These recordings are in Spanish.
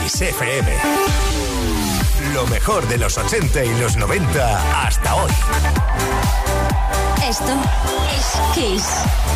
Kiss FM. Lo mejor de los 80 y los 90 hasta hoy. Esto es Kiss.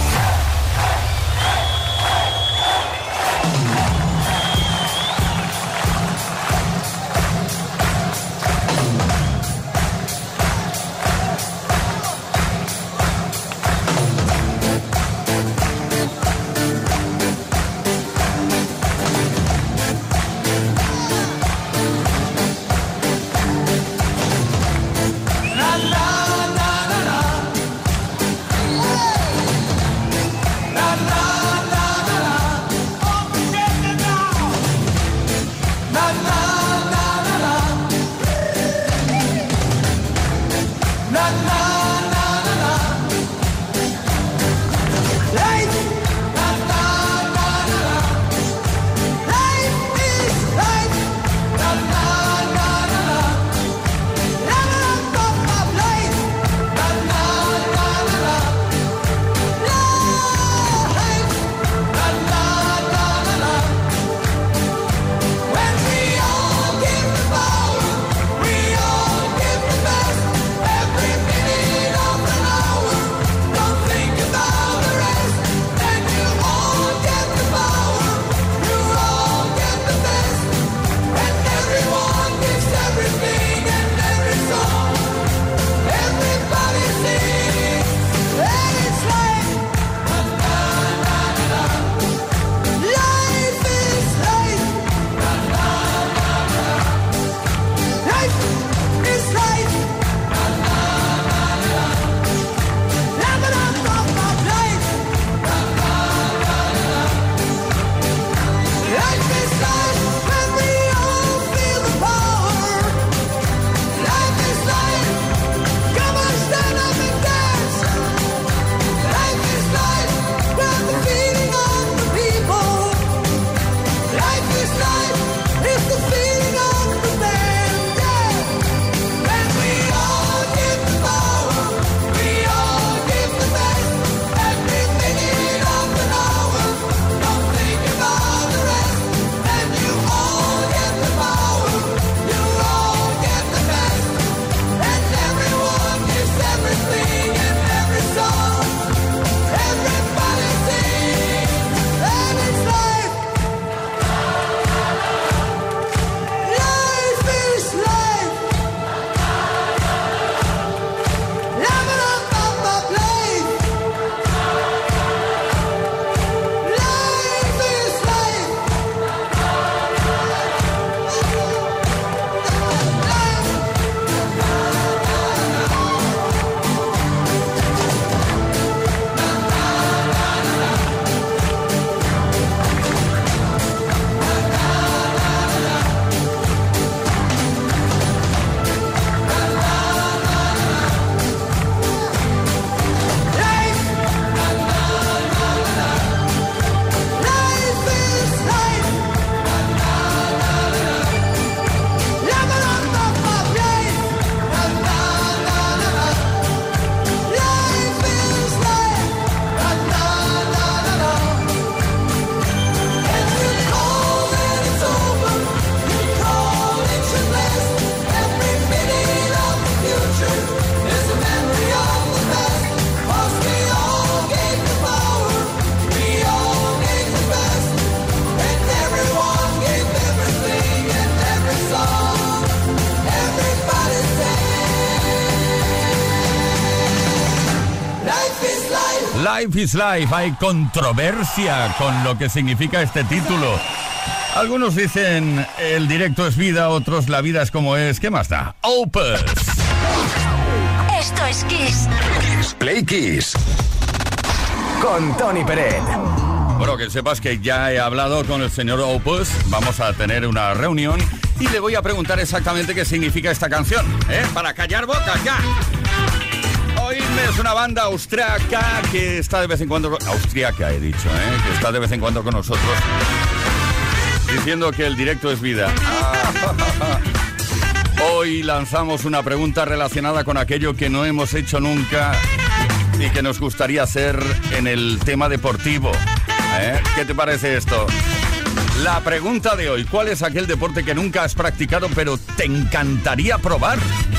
Life is Life. Hay controversia con lo que significa este título. Algunos dicen el directo es vida, otros la vida es como es. ¿Qué más da? Opus. Esto es Kiss. Kiss Play Kiss. Con Tony Peret. Bueno, que sepas que ya he hablado con el señor Opus. Vamos a tener una reunión y le voy a preguntar exactamente qué significa esta canción. Para callar bocas, ya. Oírme es una banda austriaca que está de vez en cuando... Austriaca he dicho, que está de vez en cuando con nosotros, diciendo que el directo es vida. Hoy lanzamos una pregunta relacionada con aquello que no hemos hecho nunca y que nos gustaría hacer en el tema deportivo. ¿Qué te parece esto? La pregunta de hoy, ¿cuál es aquel deporte que nunca has practicado pero te encantaría probar?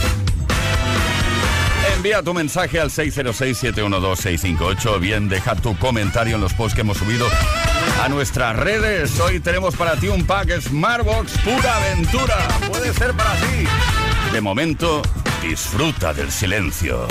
Envía tu mensaje al 606-712-658 o bien deja tu comentario en los posts que hemos subido a nuestras redes. Hoy tenemos para ti un pack Smartbox pura aventura. Puede ser para ti. De momento, disfruta del silencio.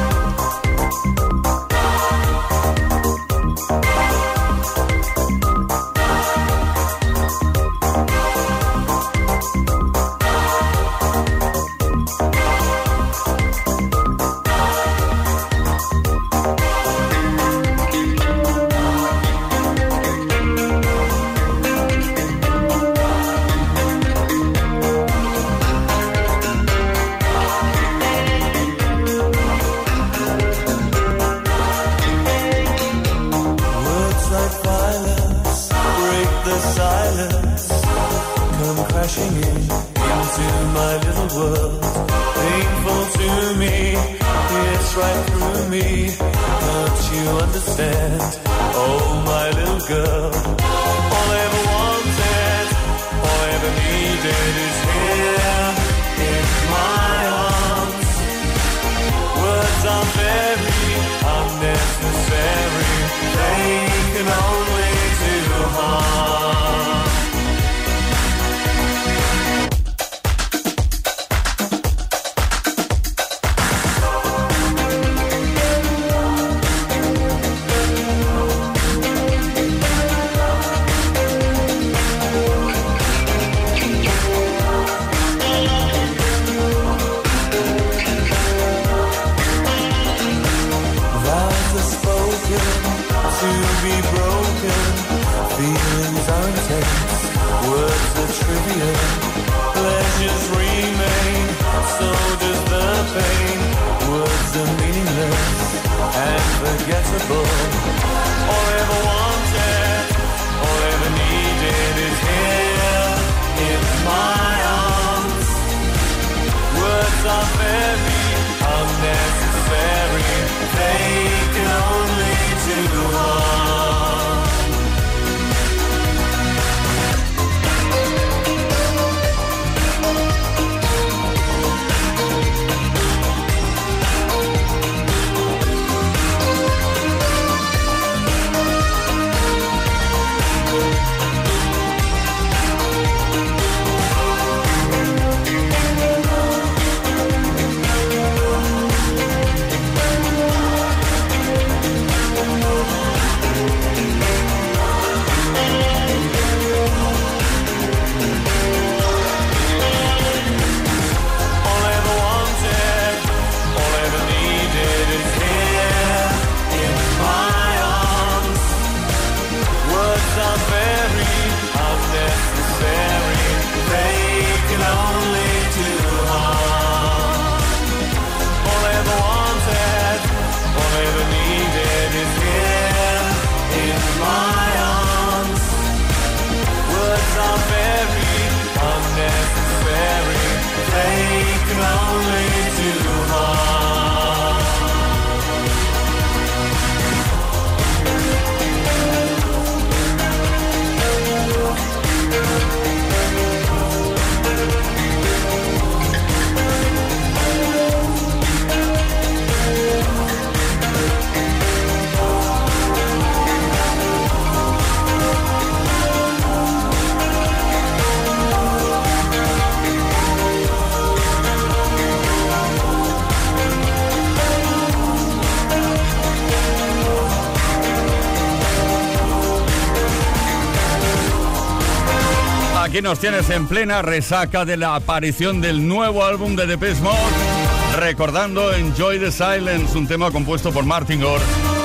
Aquí nos tienes en plena resaca de la aparición del nuevo álbum de Depeche Mode, recordando Enjoy the Silence, un tema compuesto por Martin Gore,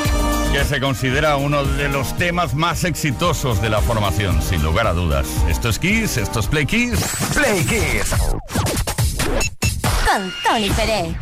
que se considera uno de los temas más exitosos de la formación, sin lugar a dudas. Esto es Kiss, esto es Play Kiss. Play Kiss. Con Tony Pérez.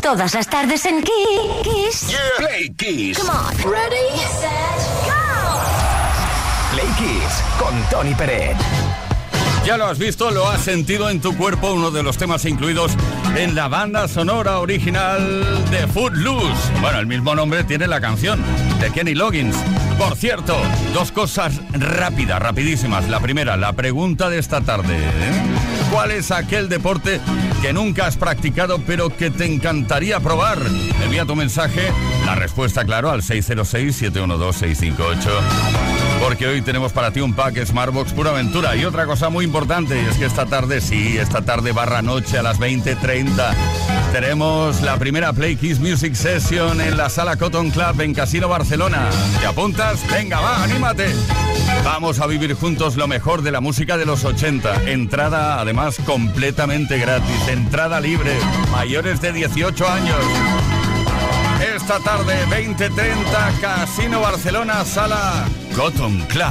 Todas las tardes en Kiss. Yeah. Play Kiss. Come on. Ready, set, go. Play Kiss con Tony Peret. Ya lo has visto, lo has sentido en tu cuerpo, uno de los temas incluidos en la banda sonora original de Footloose. Bueno, el mismo nombre tiene la canción, de Kenny Loggins. Por cierto, dos cosas rapidísimas. La primera, la pregunta de esta tarde. ¿Cuál es aquel deporte que nunca has practicado pero que te encantaría probar? Envía tu mensaje, la respuesta, claro, al 606-712-658. Porque hoy tenemos para ti un pack Smartbox pura aventura. Y otra cosa muy importante, y es que esta tarde barra noche a las 20:30 tenemos la primera Play Kiss Music Session en la Sala Cotton Club en Casino Barcelona. ¿Te apuntas? Venga, va, anímate. Vamos a vivir juntos lo mejor de la música de los 80. Entrada, además, completamente gratis. Entrada libre. Mayores de 18 años. Esta tarde, 20:30, Casino Barcelona, Sala Cotton Club.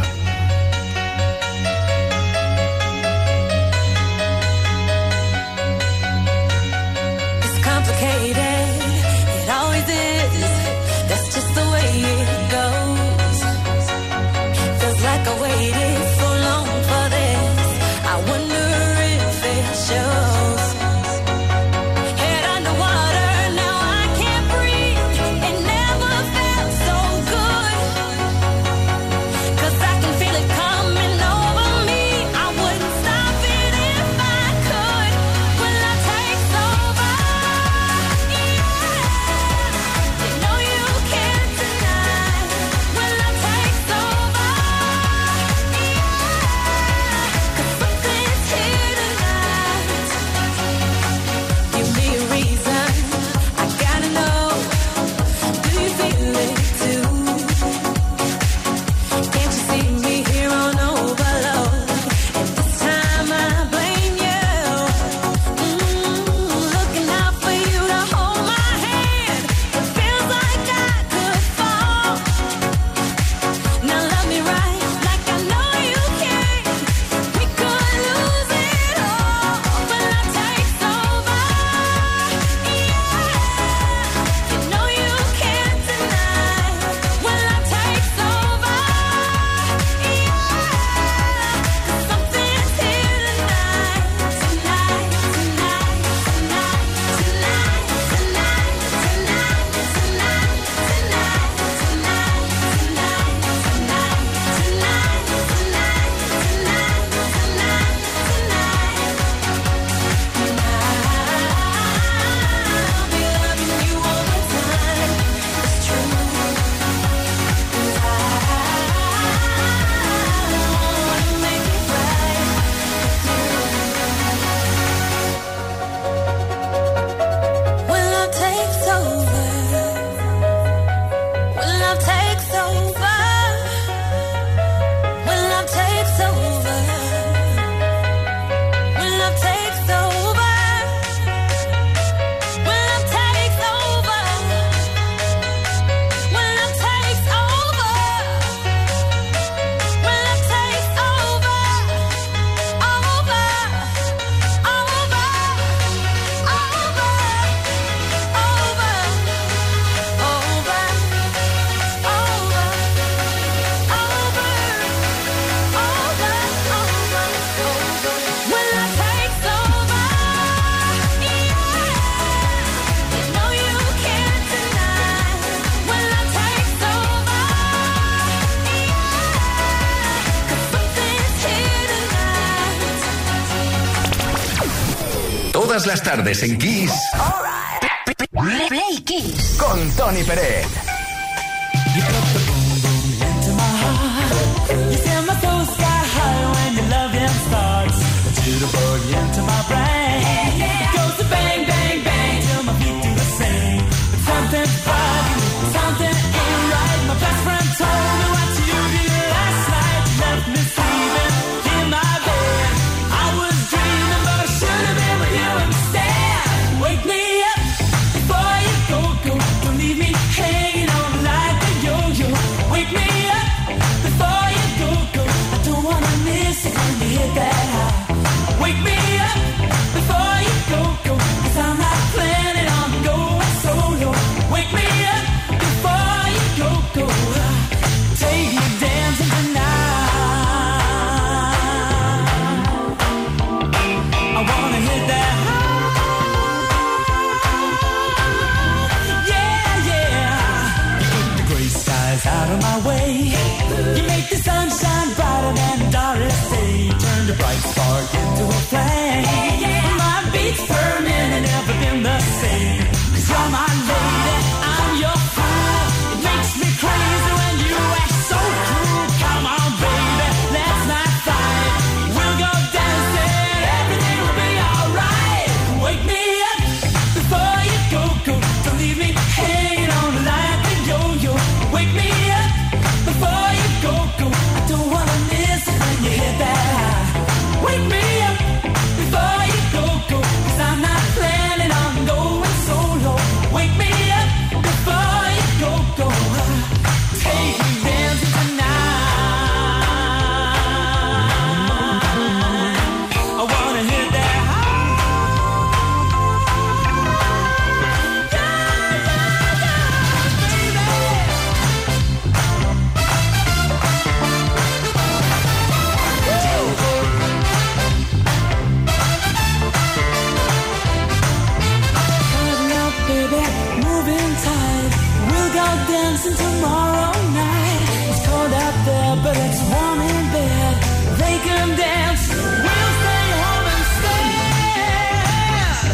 It's complicated, it always is. That's just the way it goes. Feels like I waited so long for this. I wonder if it shows. Head underwater, now I can't breathe. It never felt so good. 'Cause I can feel it coming over me. I wouldn't stop it if I could. Will I take over? Yeah. You know you can't deny. Will I take over? Yeah. 'Cause something's here tonight. Give me a reason. I gotta know. Do you feel it too? Can't you see me here on overload? And this time I blame you. Looking out for you to hold my hand. It feels like I could fall. Now love me right, like I know you can. We could lose it all. Will I take over? Yeah. You know you can't deny. Will I take over? Yeah. 'Cause something's here tonight. Tonight, tonight, tonight, tonight, tonight, tonight, tonight, tonight, tonight, tonight, tonight, I'll be loving you all the time. It's true. 'Cause I wanna make it right. Will I take over? Will I take over? Will I take over? Will I take over? Will I take over? Will I take over? Will I take over? Over, over, Will I take over? Yeah. You know you can't deny. Will I take over? Yeah. 'Cause something's here tonight. Todas las tardes en Kiss Play Kiss. con Tony Peret. You send my soul sky high when your loving starts to the boogie into my brain. It goes to bang, bang, bang till my feet do the same. But something's bugging, something ain't right. My best friend told me what you did last night. You left me sleeping in my bed. I was dreaming, but I should have been with you instead. Wake me up before you go. Don't leave me hanging on like a yo-yo. bright spark into a flame. My beats burning and never been the same. 'Cause you're my lady, I'm your fool. It makes me crazy when you act so cruel. Come on, baby, let's not fight. We'll go dancing, everything will be alright. Wake me up before you go. Don't leave me hanging on like a yo-yo. Wake me up before you go. I don't wanna miss it when you hit that high. Wake me up before you go. 'Cause I'm not planning on going solo. Wake me up before you go. Take me dancing tonight. I wanna hit that high. Dancing tomorrow night. It's cold out there, but it's warm in bed. They can dance, we'll stay home instead.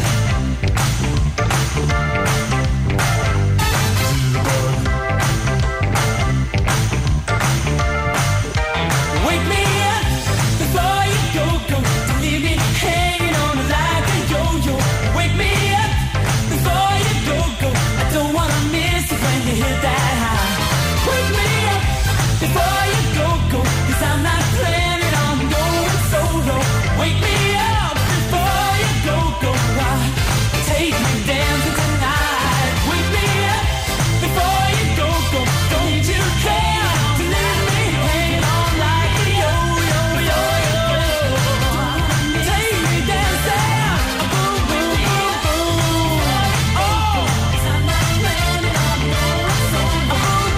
Wake me up before you go. Don't leave me hanging on like a yo-yo. Wake me up before you go. I don't wanna miss it when you hit that. Wake me up before you go. 'Cause I'm not planning on going solo. Wake me up before you go. Take me dancing tonight. Wake me up before you go. Don't you care to leave me hanging on like a yo-yo. Take me dancing. Boom, boom, boom, boom. Oh, 'cause I'm not planning on going solo.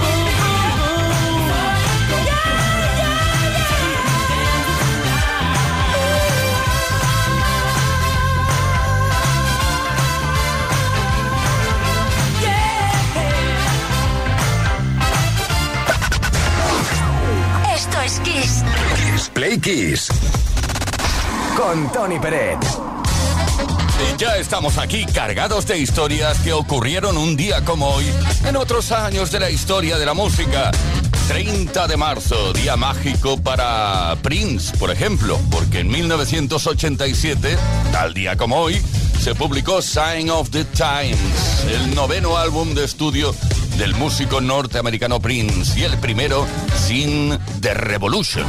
Esto es Kiss. Play Kiss con Tony Pérez. Y ya estamos aquí cargados de historias que ocurrieron un día como hoy en otros años de la historia de la música. 30 de marzo, día mágico para Prince, por ejemplo, porque en 1987, tal día como hoy, se publicó Sign of the Times, el 9º álbum de estudio del músico norteamericano Prince y el primero sin The Revolution.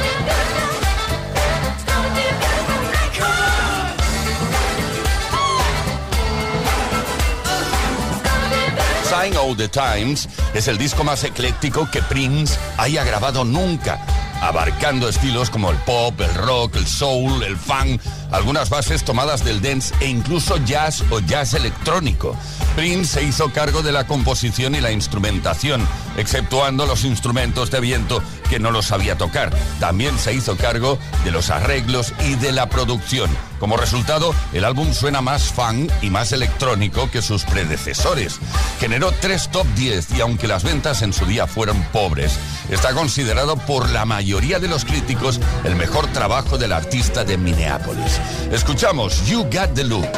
Sign of the Times es el disco más ecléctico que Prince haya grabado nunca, abarcando estilos como el pop, el rock, el soul, el funk, algunas bases tomadas del dance e incluso jazz o jazz electrónico. Prince se hizo cargo de la composición y la instrumentación, exceptuando los instrumentos de viento que no los sabía tocar. También se hizo cargo de los arreglos y de la producción. Como resultado, el álbum suena más funk y más electrónico que sus predecesores. Generó 3 top 10 y aunque las ventas en su día fueron pobres, está considerado por la mayoría de los críticos el mejor trabajo del artista de Minneapolis. Escuchamos You Got the Look.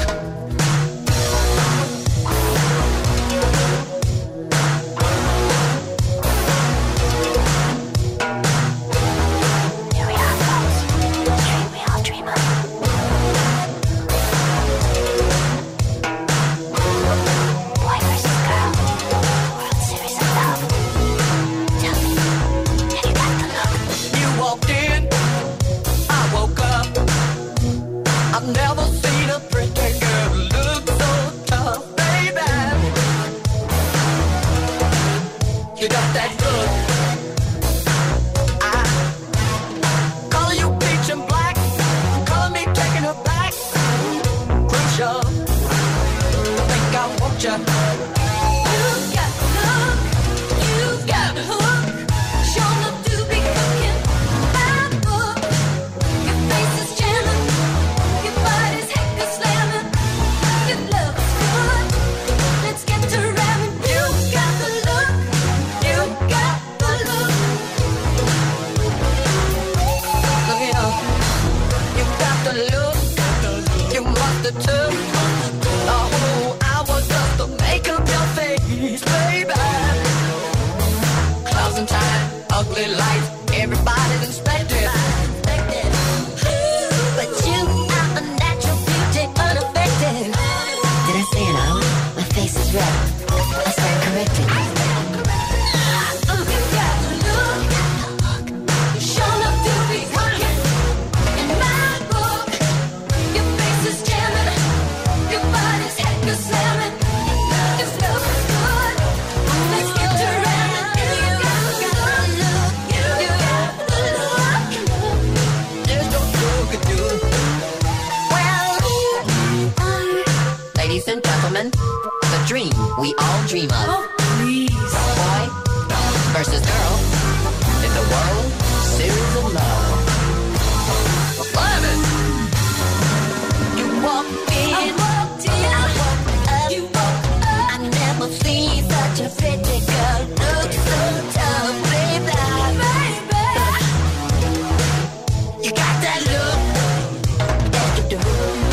I've never seen a pretty girl gentlemen, the dream we all dream of. Oh, please. Boy versus girl in the World Series of Love. Love it! You walked in, I walked up, you walked up. I never seen such a pretty girl look so tough, baby. You got that look that you do.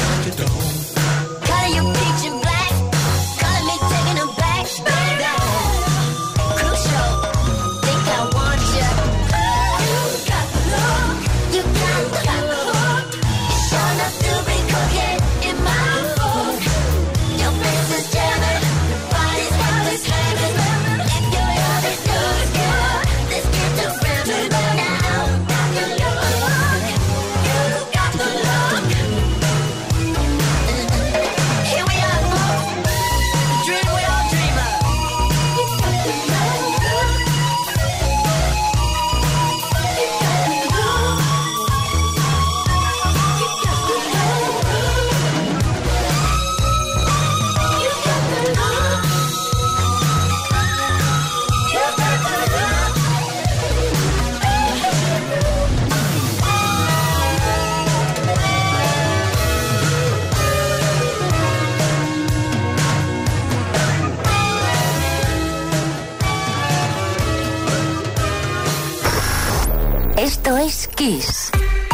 Color you peach and black, color me taking them back, baby. Crucial, think I want you. You got the look, you got the look. You sure enough to be cooking in my book. Your face is jamming, your body's really slamming. If you love it good, good, let's get to ramming now. Got the look, you got the look. Here we are, folks. The dream we all dream of. You got the look. You got the look. You got the look. You got the look. You got the look. Esto es Kiss.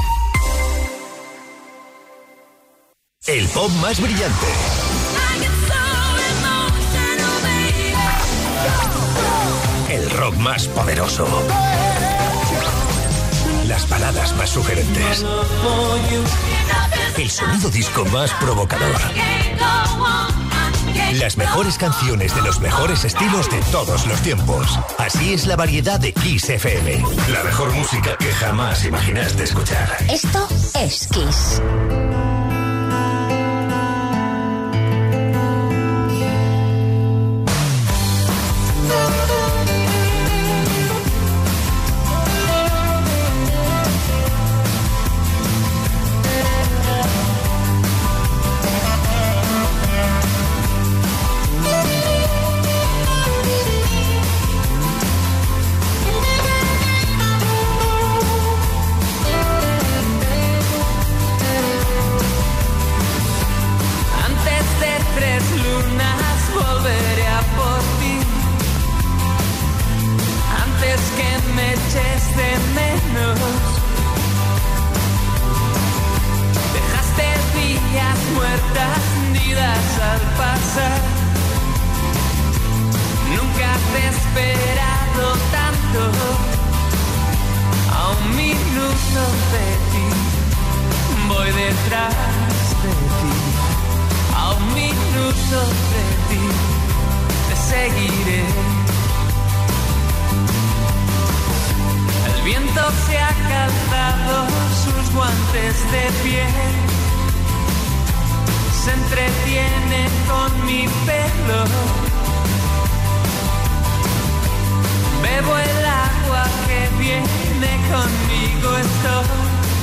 El pop más brillante. El rock más poderoso. Las baladas más sugerentes. El sonido disco más provocador. Las mejores canciones de los mejores estilos de todos los tiempos. Así es la variedad de Kiss FM. La mejor música que jamás imaginaste escuchar. Esto es Kiss. Antes de 3 lunas volveré a por ti. Antes que me eches de menos. Dejaste días muertas hundidas al pasar. Nunca te he esperado tanto. A un minuto de ti voy detrás de ti. A un minuto de ti te seguiré. El viento se ha calzado sus guantes de piel. Se entretiene con mi pelo. Bebo el agua que viene conmigo, estoy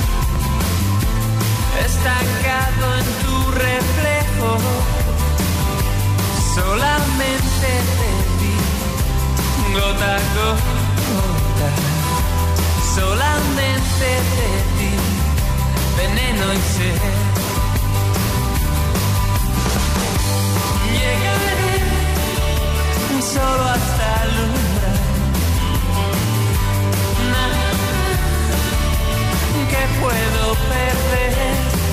estancado en tu reflejo. Solamente te vi, gota a gota. Solamente te vi, veneno y sed. Llegaré solo hasta el umbral. Nada que puedo perder.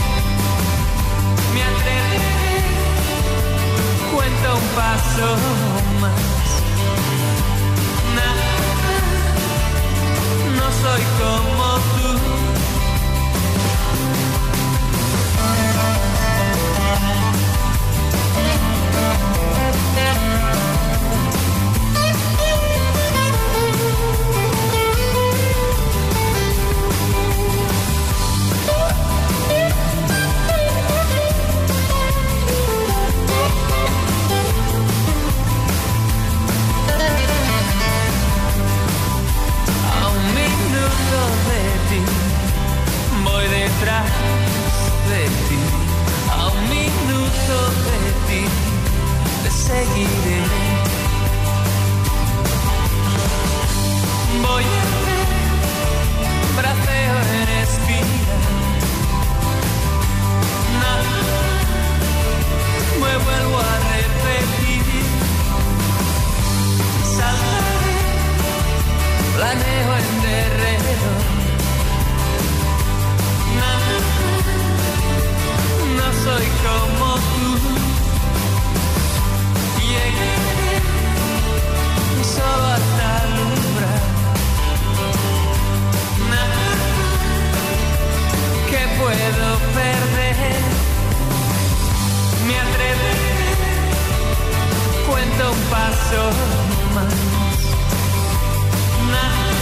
Me atreveré, cuento un paso más. Nada, no soy como tú. detrás de ti, a un minuto de ti te seguiré. Voy a hacer braceo en espiral. Nada, me vuelvo a repetir. Saltaré, planeo en terreno. Nada, no soy como tú. Llegué solo hasta alumbrar. Nada que puedo perder. Me atreveré, cuento un paso más. Nada,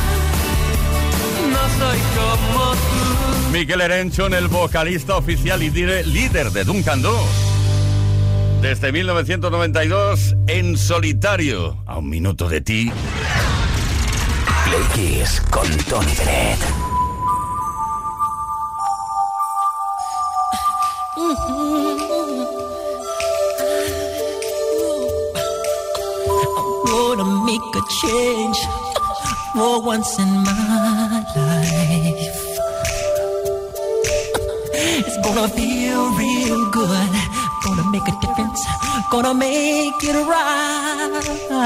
no soy como tú. Mikel Erenchun, el vocalista oficial y líder de Duncan Du. Desde 1992, en solitario, a un minuto de ti. Play Kiss con Tony Bennett. I wanna make a change for once in my life. It's gonna feel real good. Gonna make a difference. Gonna make it right.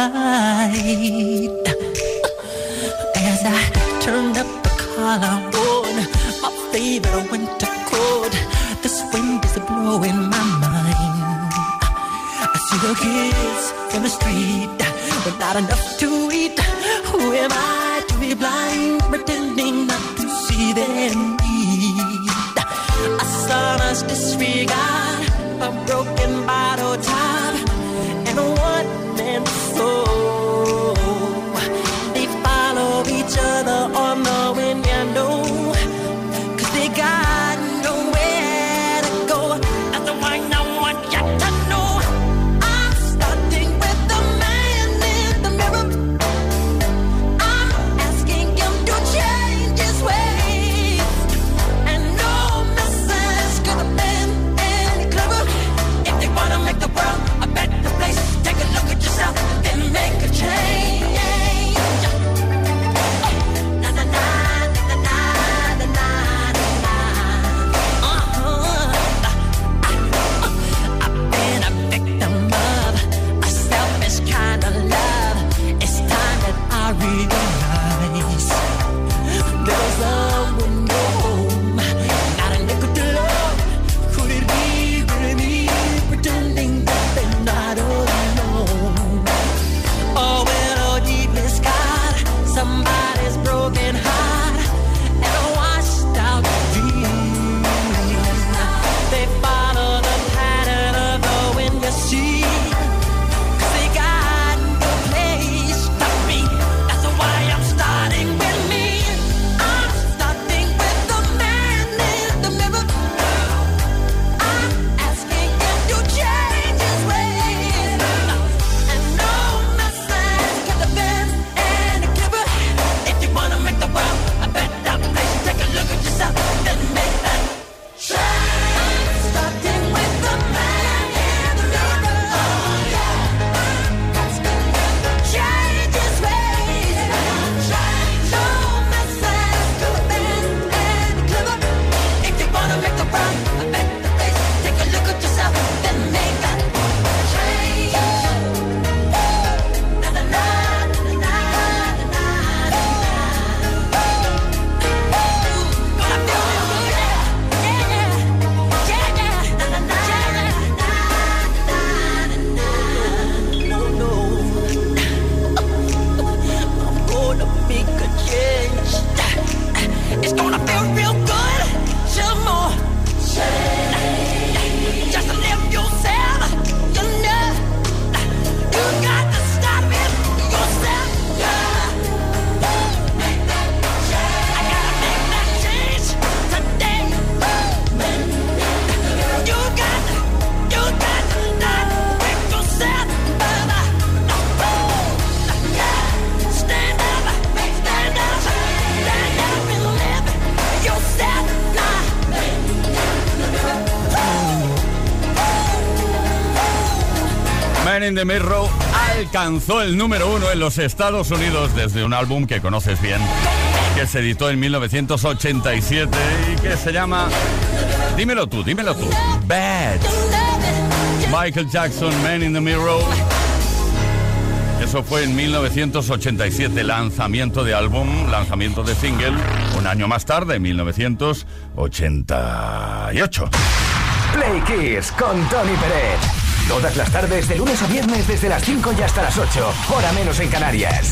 As I turned up the collar on my favorite winter coat, this wind is blowing my mind. I see the kids in the street with not enough to eat. Who am I to be blind, pretending not to see their need? A son's disregard, a broken bottle top, and a one-man soul. They follow each other on the wind, you know, 'cause they got nowhere to go. That's the one I want you to know. I'm starting with the man in the mirror. I'm asking him to change his ways. Man in the Mirror alcanzó el número 1 en los Estados Unidos desde un álbum que conoces bien, que se editó en 1987 y que se llama... Dímelo tú, Bad. Michael Jackson, Man in the Mirror. Eso fue en 1987, lanzamiento de álbum, lanzamiento de single, un año más tarde, en 1988. Play Kiss con Tony Pérez. Todas las tardes, de lunes a viernes, desde las 5 y hasta las 8, hora menos en Canarias.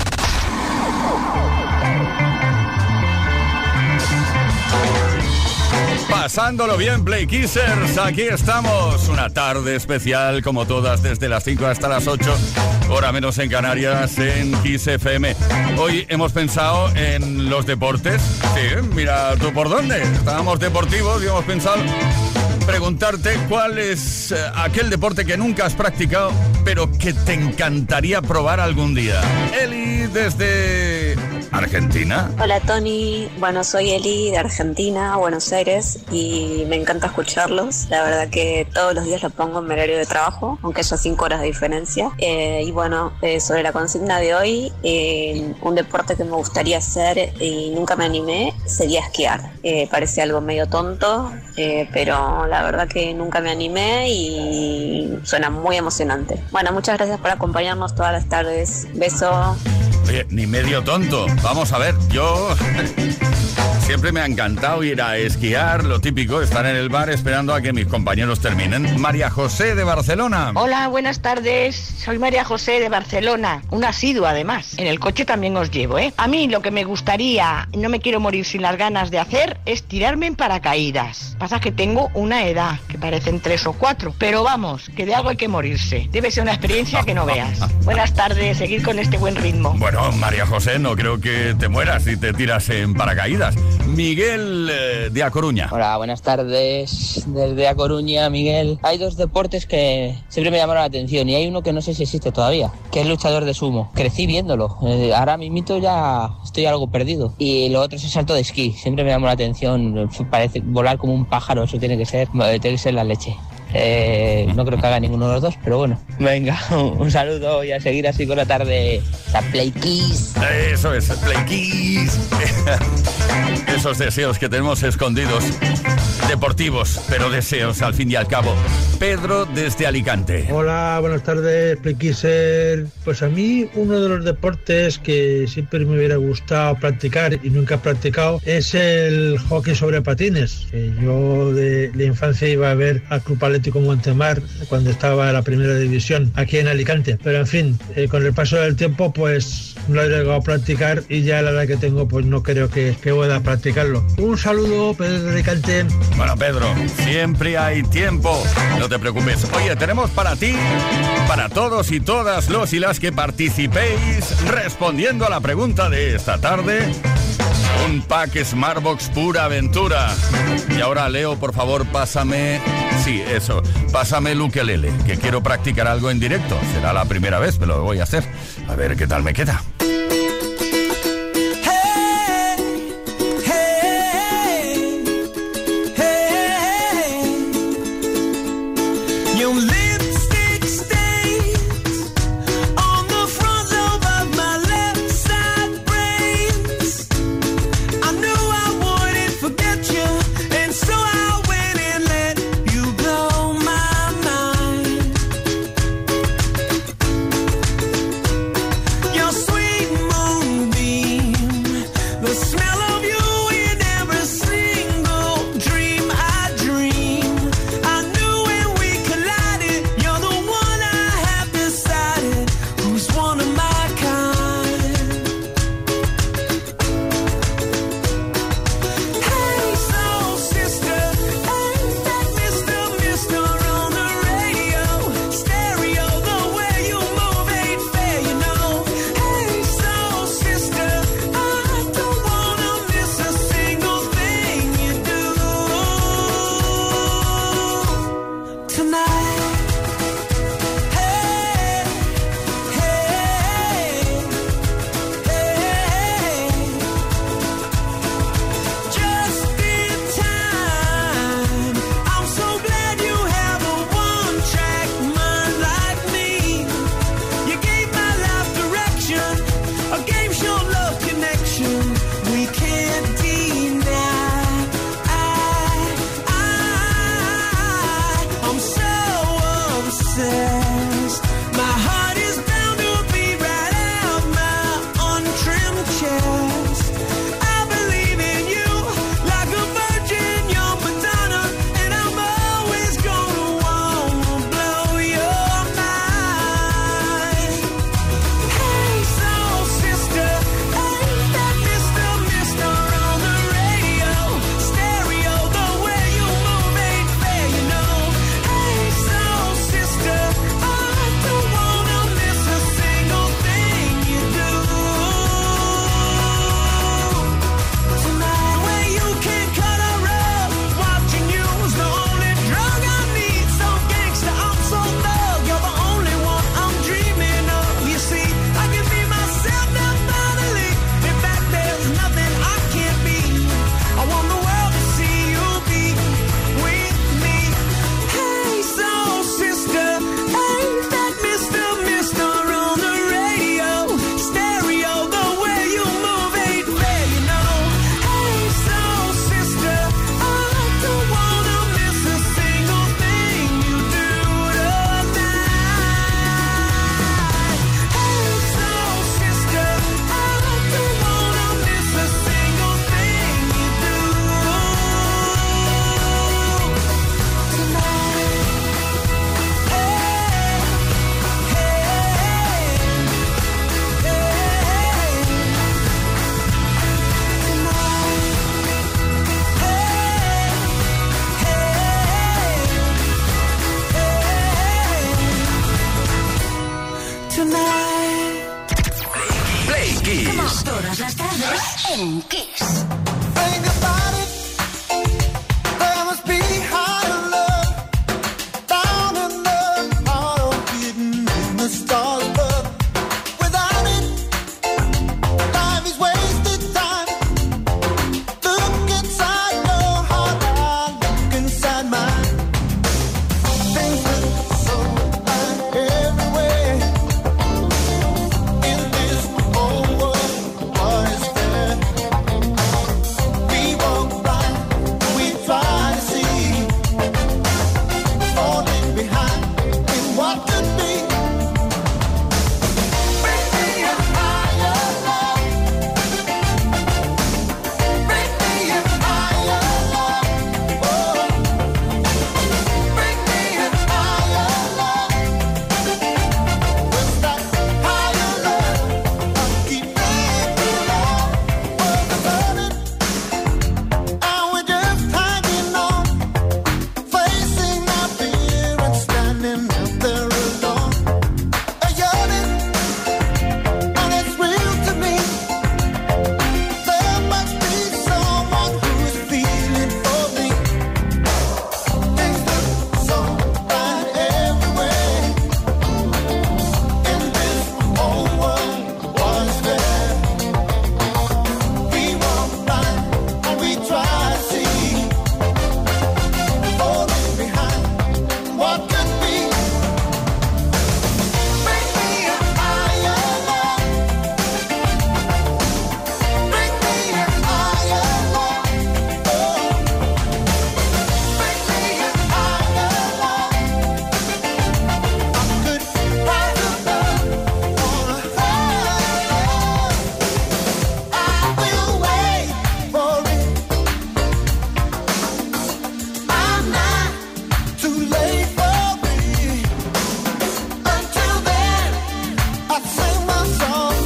Pasándolo bien, Play Kissers, aquí estamos, una tarde especial como todas, desde las 5 hasta las 8, hora menos en Canarias, en Kiss FM. Hoy hemos pensado en los deportes. Sí, mira tú por dónde, estábamos deportivos y hemos pensado preguntarte cuál es aquel deporte que nunca has practicado, pero que te encantaría probar algún día. Eli, desde Argentina. Hola Tony, bueno, soy Eli de Argentina, Buenos Aires, y me encanta escucharlos. La verdad que todos los días lo pongo en mi horario de trabajo, aunque haya 5 horas de diferencia. Y bueno, sobre la consigna de hoy, un deporte que me gustaría hacer y nunca me animé sería esquiar. Parece algo medio tonto, pero la verdad que nunca me animé y suena muy emocionante. Bueno, muchas gracias por acompañarnos todas las tardes. Beso. Oye, ni medio tonto. Vamos a ver, yo siempre me ha encantado ir a esquiar, lo típico, estar en el bar esperando a que mis compañeros terminen. María José de Barcelona. Hola, buenas tardes. Soy María José de Barcelona, una asidua además. En el coche también os llevo, ¿eh? A mí lo que me gustaría, no me quiero morir sin las ganas de hacer, es tirarme en paracaídas. Pasa que tengo una edad, que parecen 3 o 4, pero vamos, que de algo hay que morirse. Debe ser una experiencia que no veas. Buenas tardes, seguid con este buen ritmo. Bueno, María José, no creo que te mueras si te tiras en paracaídas. Miguel de A Coruña. Hola, buenas tardes. Desde A Coruña, Miguel. Hay 2 deportes que siempre me llamaron la atención y hay uno que no sé si existe todavía, que es luchador de sumo. Crecí viéndolo. Ahora mismito ya estoy algo perdido. Y lo otro es el salto de esquí. Siempre me llamó la atención. Parece volar como un pájaro. Eso tiene que ser la leche. No creo que haga ninguno de los 2, pero bueno. Venga, un saludo y a seguir así con la tarde. La Play Kiss. Eso es, Play Kiss. Esos deseos que tenemos escondidos, deportivos, pero deseos al fin y al cabo. Pedro desde Alicante. Hola, buenas tardes, Play Kisser. Pues a mí uno de los deportes que siempre me hubiera gustado practicar y nunca he practicado es el hockey sobre patines. Yo de la infancia iba a ver al Club Atlético Montemar cuando estaba en la primera división aquí en Alicante, pero en fin, con el paso del tiempo pues no he llegado a practicar y ya la edad que tengo pues no creo que pueda practicarlo. Un saludo, Pedro de Alicante. Bueno, Pedro, siempre hay tiempo, no te preocupes. Oye, tenemos para ti, para todos y todas los y las que participéis respondiendo a la pregunta de esta tarde, un pack Smartbox pura aventura. Y ahora, Leo, por favor, pásame el ukelele, que quiero practicar algo en directo. Será la primera vez, pero lo voy a hacer. A ver qué tal me queda. Sweet Todas las tardes en Kiss. Think about it. There must be higher love down in the heart of hidden in the stars, but without it, life is wasted time. Look inside your heart, I look inside mine. Things look so bad everywhere in this whole world. What is there? We walk by, we try to see, falling behind in what could be. Bring me a higher love. Bring me a higher love. Oh. Bring me a higher love. 'Cause that higher love I'll keep making love. World is burning, and we're just hanging on, facing our fear and standing out there alone. A yearning, and it's real to me. There must be someone who's feeling for me. Things look so bad everywhere in this whole world. What is there? We walk blind and we try to see, falling behind what could be. Bring me a higher love. Bring me a higher love. Oh. Bring me a higher love. I could rise above on a higher love. I will wait for it. I'm not too late for it. Until then, I sing my song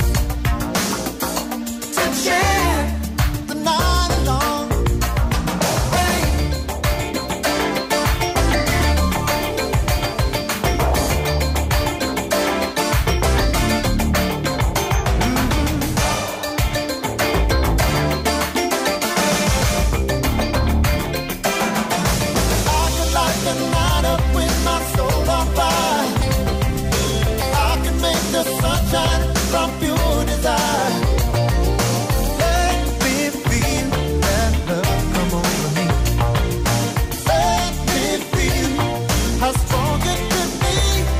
to share the night along. Hey. I could light the night up with my soul on fire. I can make the sunshine from pure desire. Let me feel that love come over me. Let me feel how strong it could be.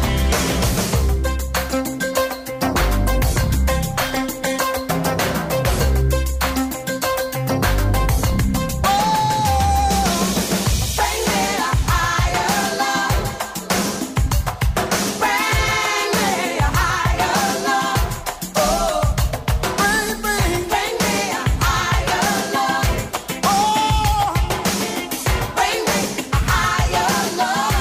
Bring me a higher love. Bring me a higher love. Oh. Bring me a higher love. Oh. Bring me a higher love.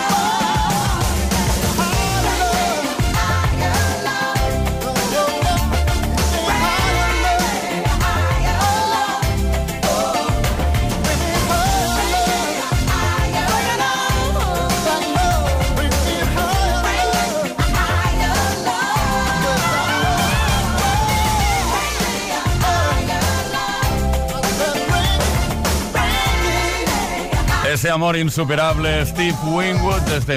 Ese amor insuperable, Steve Winwood, desde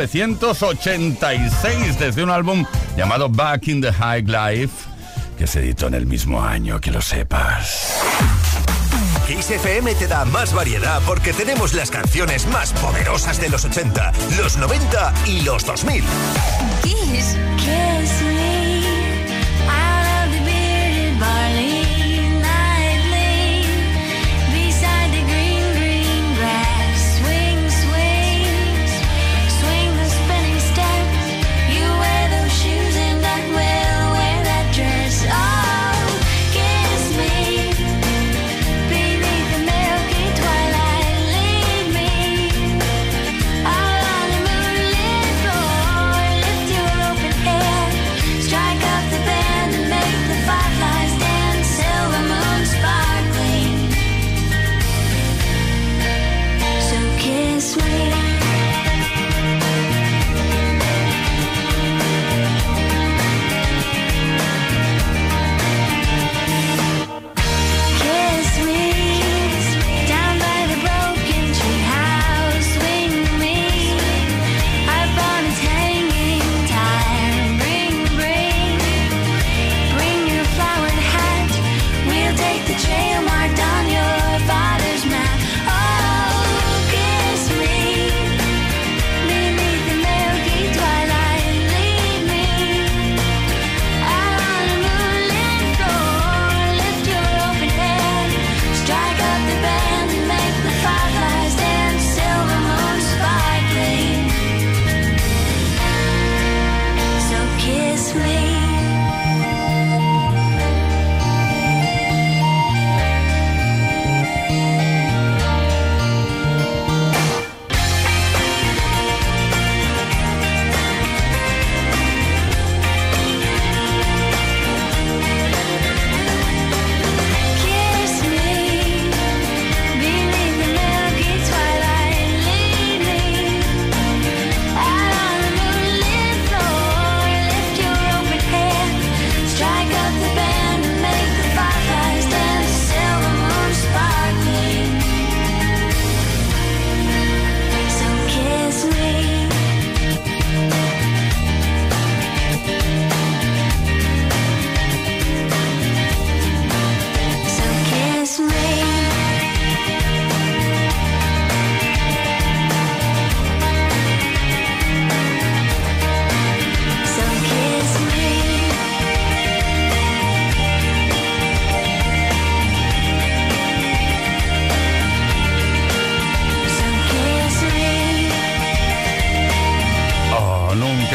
1986, desde un álbum llamado Back in the High Life, que se editó en el mismo año, que lo sepas. Kiss FM te da más variedad porque tenemos las canciones más poderosas de los 80, los 90 y los 2000. Kiss. Kiss me out of the bearded barley nightly, beside the green, green grass. Swing, swing, swing the spinning step. You wear those shoes and I will wear that dress. Oh, kiss me beneath the milky twilight. Lead me out on the moonlit floor. Lift your open hair.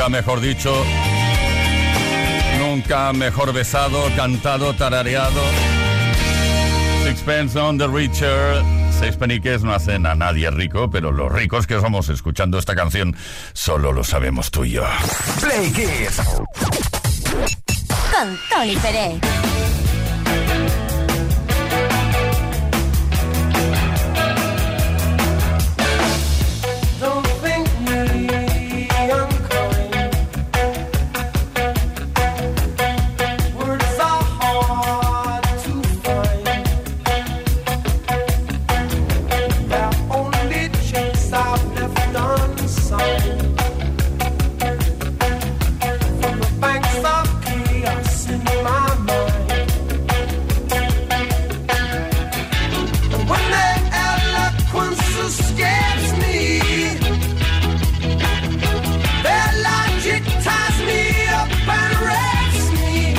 Nunca mejor dicho, nunca mejor besado, cantado, tarareado. Sixpence on the Richer. Seis peniques no hacen a nadie rico, pero los ricos que somos escuchando esta canción solo lo sabemos tú y yo. Play Kiss. Con Tony Pérez. Don't think me unkind. Words are hard to find. They're only checks I've left unsigned. From the banks of chaos in my mind. And when their eloquence escapes me, their logic ties me up and wrecks me.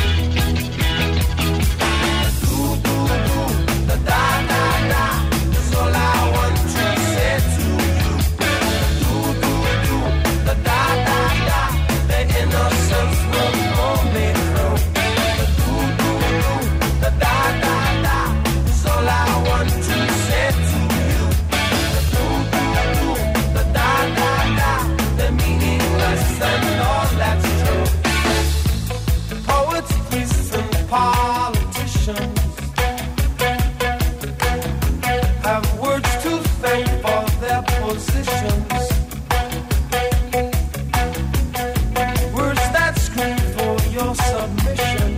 Ooh, ooh, ooh, the da-da-da is all I want to say to you. Ooh, ooh, ooh, the da-da-da, the innocence will pull me through. Ooh, ooh, ooh, the da-da-da is all I want to say to you. Ooh, ooh, ooh, the da-da-da, the meaningless and all that's true. Poets, priests, and politicians have words to thank for their positions. Words that scream for your submission.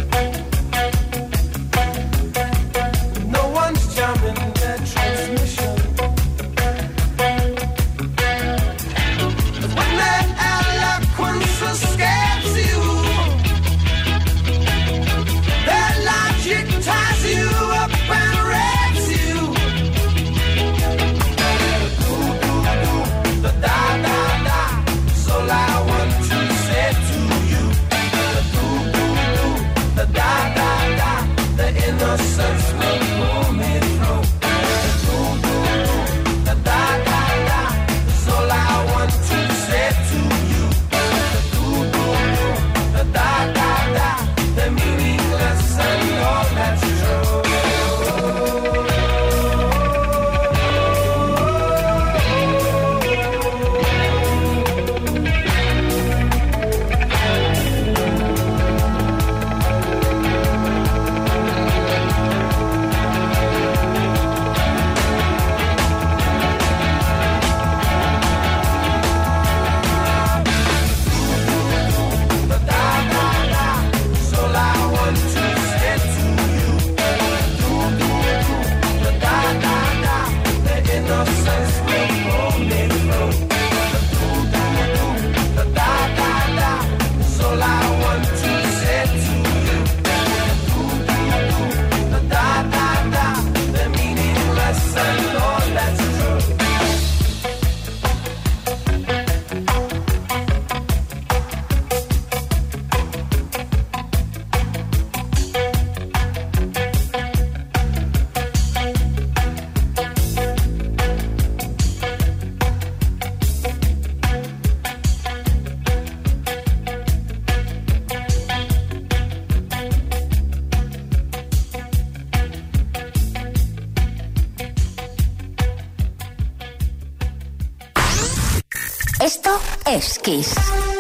No one's jamming their transmission. When their eloquence escapes you, their logic ties you up and wrecks you. Ooh, ooh, ooh, the da-da-da is all I want to say to you. Ooh, ooh, ooh, the da-da-da, the innocence will pull me through. Ooh, ooh, ooh, the da-da-da is all I want to say to you. Ooh, ooh, ooh, the da-da-da, the meaningless and all that's true. The da-da-da is all I want to say to you. Ooh, ooh, ooh, the da-da-da, the innocence will pull me through. Ooh, ooh, ooh, the da-da-da is all I want to say to you. Ooh, ooh, ooh, the da-da-da, the meaningless and all that's true. Esto es Kiss.